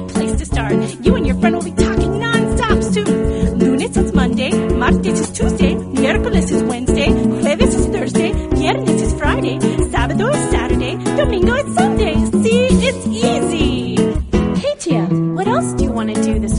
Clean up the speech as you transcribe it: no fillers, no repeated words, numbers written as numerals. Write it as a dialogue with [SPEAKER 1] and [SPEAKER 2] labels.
[SPEAKER 1] great place to start. You and your friend will be talking non-stop soon. Lunes is Monday, martes is Tuesday, miércoles is Wednesday, jueves is Thursday, viernes is Friday, sábado is Saturday, domingo is Sunday. See, it's easy.
[SPEAKER 2] Hey, Tia, what else do you want to do this